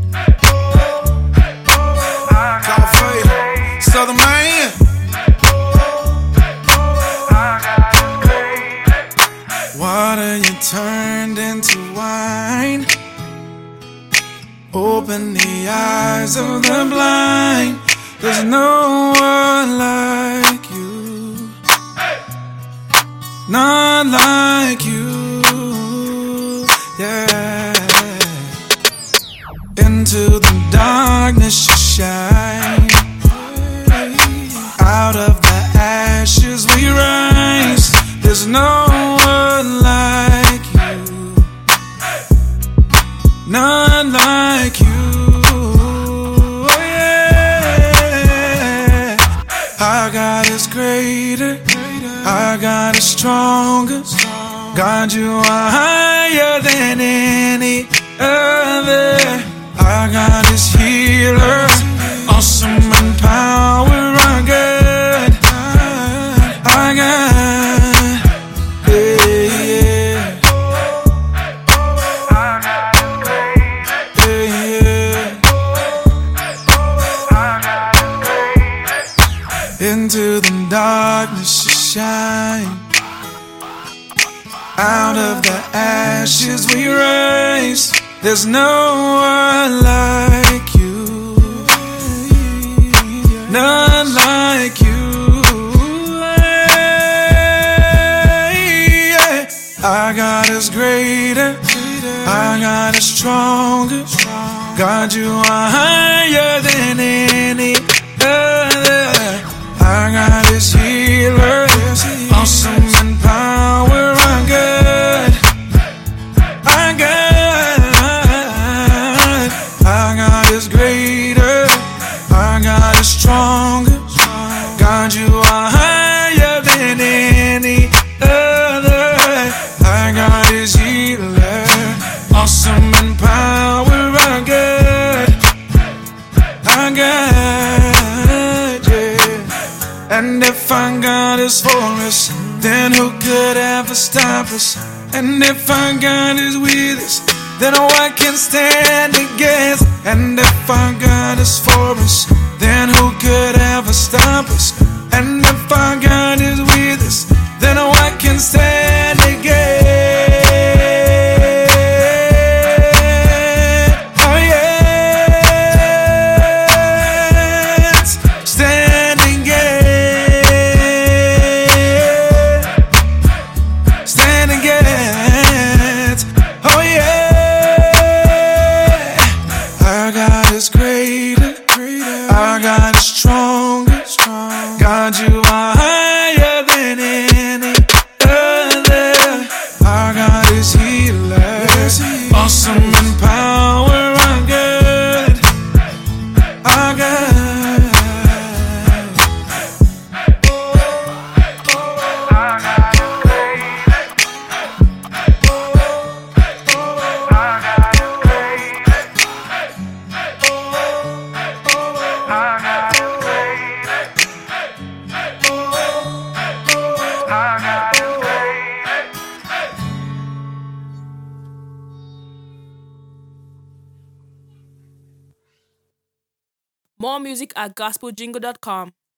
Coffee, Southern Man. Water you turned into wine. Open the eyes of the blind. There's no one like you. Not like you. Yeah. Into the darkness you shine. Out of the ashes we rise. There's no one like you. Not like you. Oh yeah. Our God is greater. Our God is stronger. God, you are higher than any other. Our God is healer, awesome in power. Our God, our God, yeah. Into the darkness you shine. Out of the ashes we rise. There's no one like you. None like you. Our God is greater. Our God is stronger. God, you are higher than any other. Our God is healer, awesome in power. Our God, our God, our God is greater. Our God is stronger. God, you are higher than any other. Our God is healer, awesome in power. Our God, our God, yeah. And if our God is for us, then who could ever stop us? And if our God is with us, then what can stand against? And if our God is for us, then who could ever stop us? And if our God is with us, then what can stand against? Oh yes, stand against, stand against. Oh yeah, our God is greater. Our God is stronger. God, you are higher than any other. Our God is healer, awesome in power. Our God, our God. More music at gospeljingle.com.